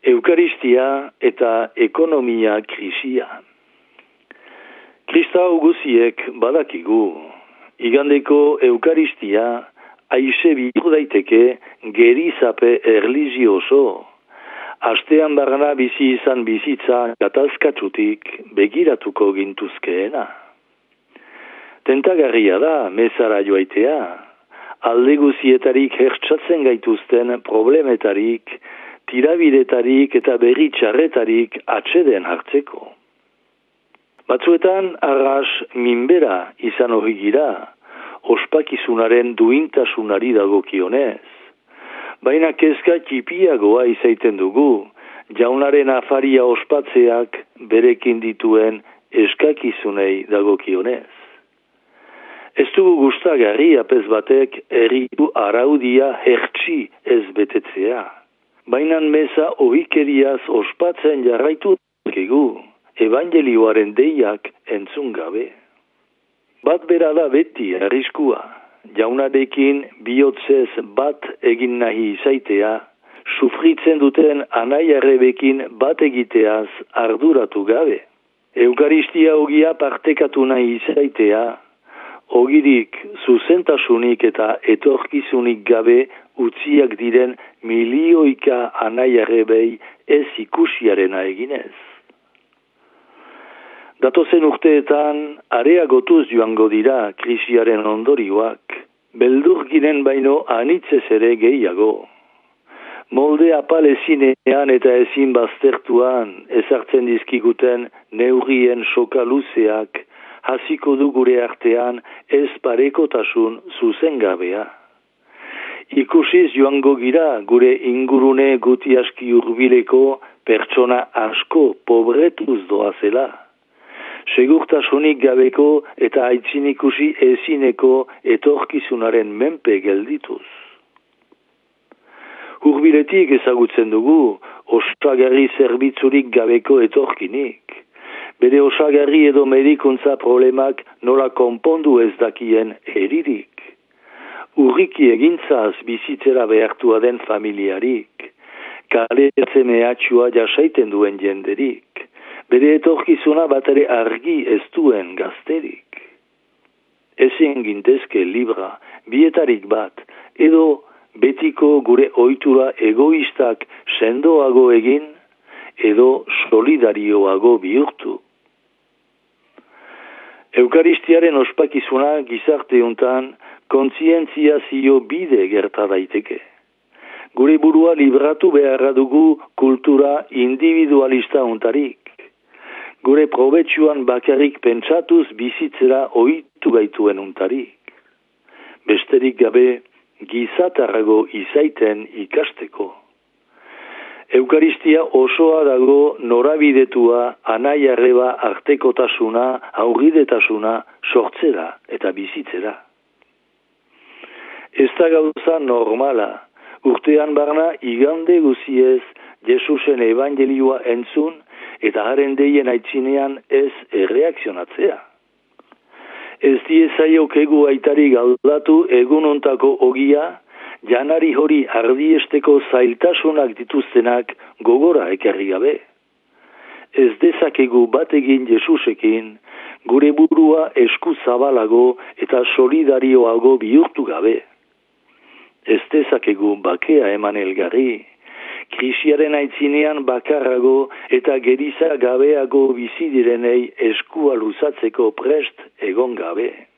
Eukaristia eta ekonomia krisia. Kristau guziek badakigu, igandeko Eukaristia aixe bihur daiteke gerizape erlijioso. Astean barna bizi izan bizitza gatazkatsutik begiratuko gintuzkeena. Tentagarria da mezara joaitea, alde guzietarik hertsatzen gaituzten problemetarik, tirabidetarik eta berri txarretarik atseden hartzeko. Batzuetan arras minbera izan hori gira, ospakizunaren duintasunari dagokionez. Baina kezka txipiagoa izaiten dugu, jaunaren afaria ospatzeak berekin dituen eskakizunei dagokionez. Ez dugu gustagarri apez batek erritu araudia hertsi ez betetzea. Baina meza ohikeriaz ospatzen jarraitu dakegu, evangelioaren deiak entzun gabe. Bat bera da beti arriskua, jaunarekin bihotzez bat egin nahi izaitea, sufritzen duten anaiarrebekin bat egiteaz arduratu gabe. Eukaristia ogia partekatu nahi izaitea, ogirik zuzentasunik eta etorkizunik gabe utziak diren milioika anaiarrebei ez ikusiarena eginez. Datozen urteetan areagotuz joango dira krisiaren ondorioak, beldurginen baino anitzez ere gehiago. Molde apalezinean eta ezin baztertuan ezartzen dizkiguten neurrien soka luzeak hasiko du gure artean ez parekotasun zuzengabea. Ikusiz joango gira gure ingurune guti aski hurbileko pertsona asko pobretuz doazela. Segurtasunik gabeko eta aitzinikusi ezineko etorkizunaren menpe geldituz. Hurbiletik ezagutzen dugu osagarri zerbitzurik gabeko etorkinik. Bere osagarri edo medikuntza problemak nola konpondu ez dakien heririk. Urriki egintzaz bizitzera behartua den familiarik. Kaleetze mehatxua jasaiten duen jenderik. Bere etorkizuna batare argi ez duen gazterik. Ezin gintezke libra, bietarik bat, edo betiko gure ohitura egoistak sendoago egin, edo solidarioago bihurtu. Eukaristiaren ospakizuna gizarteuntan kontzientziazio bide gerta daiteke. Gure burua libratu beharra dugu kultura individualista untarik. Gure probetsuan bakarrik pentsatuz bizitzera ohitu gaituen untarik. Besterik gabe gizatarrago izaiten ikasteko. Eukaristia osoa dago norabidetua anai-arreba artekotasuna, aurridetasuna sortzera eta bizitzera. Ez da gauza normala, urtean barna igande guziez Jesusen evangelioa entzun eta haren deien aitzinean ez erreakzionatzea. Ez diezaiokegu aitari galdatu egunontako ogia, janari hori ardiesteko zailtasunak dituztenak gogora ekarri gabe. Ez dezakegu bat egin Jesusekin, gure burua esku zabalago eta solidarioago bihurtu gabe. Ez dezakegu bakea eman elgarri, krisiaren aitzinean bakarrago eta geriza gabeago bizi direnei eskua luzatzeko prest egon gabe.